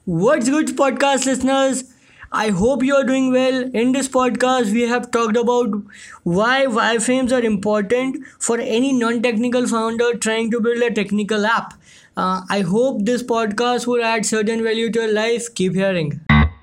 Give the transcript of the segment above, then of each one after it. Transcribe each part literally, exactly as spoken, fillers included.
What's good, podcast listeners? I hope you are doing well. In this podcast, we have talked about why wireframes are important for any non technical founder trying to build a technical app. Uh, I hope this podcast will add certain value to your life. Keep hearing.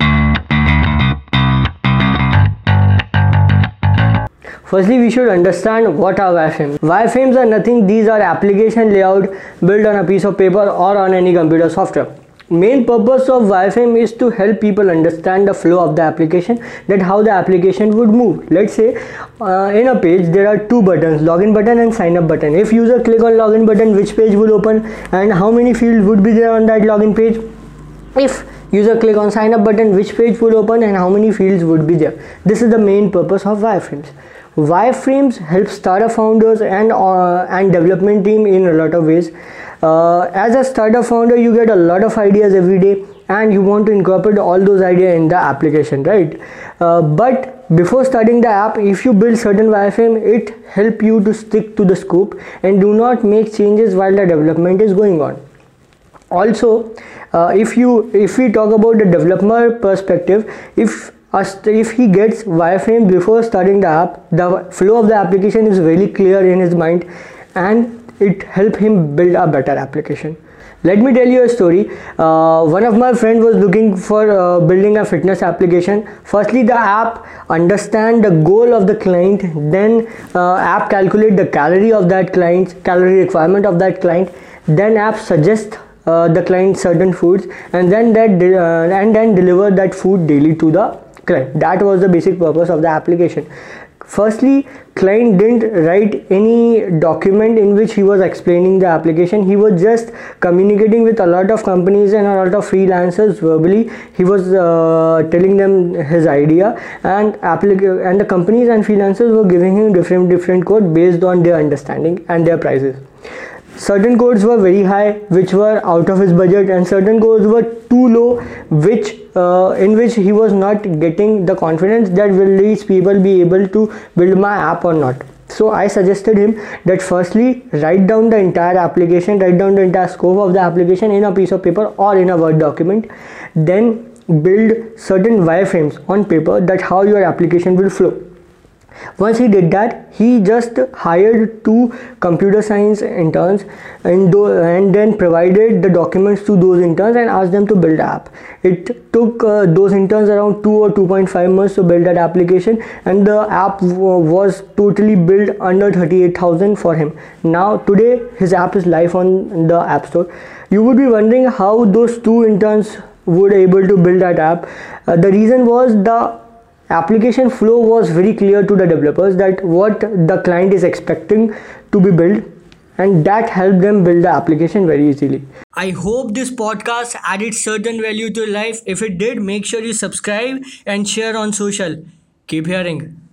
Firstly, we should understand what are wireframes. Wireframes are nothing, these are application layout built on a piece of paper or on any computer software. Main purpose of wireframe is to help people understand the flow of the application, that how the application would move. Let's say uh, in a page there are two buttons, login button and sign up button. If user click on login button, which page will open and how many fields would be there on that login page? If user click on sign up button, which page will open and how many fields would be there? This is the main purpose of wireframes. Wireframes help startup founders and uh, and development team in a lot of ways. Uh, as a startup founder, you get a lot of ideas every day, and you want to incorporate all those ideas in the application, right? Uh, but before starting the app, if you build certain wireframe, it help you to stick to the scope and do not make changes while the development is going on. Also, uh, if you if we talk about the developer perspective, if if he gets wireframe before starting the app, the flow of the application is very clear in his mind, and it help him build a better application. Let me tell you a story. Uh, one of my friend was looking for uh, building a fitness application. Firstly, the app understand the goal of the client, then uh, app calculate the calorie of that client, calorie requirement of that client, then app suggest uh, the client certain foods, and then that de- uh, and then deliver that food daily to the client. That was the basic purpose of the application. Firstly, client didn't write any document in which he was explaining the application. He was just communicating with a lot of companies and a lot of freelancers verbally. He was uh, telling them his idea, and applic- and the companies and freelancers were giving him different different code based on their understanding and their prices. Certain codes were very high, which were out of his budget, and certain codes were too low, which uh, in which he was not getting the confidence that will these people be able to build my app or not. So I suggested him that firstly write down the entire application, write down the entire scope of the application in a piece of paper or in a Word document, then build certain wireframes on paper, that how your application will flow. Once he did that, he just hired two computer science interns and, do, and then provided the documents to those interns and asked them to build the app. It took uh, those interns around two or two point five months to build that application, and the app w- was totally built under thirty-eight thousand for him. Now today his app is live on the App Store. You would be wondering how those two interns were able to build that app. Uh, the reason was the application flow was very clear to the developers, that what the client is expecting to be built, and that helped them build the application very easily. I hope this podcast added certain value to your life. If it did, make sure you subscribe and share on social. Keep hearing.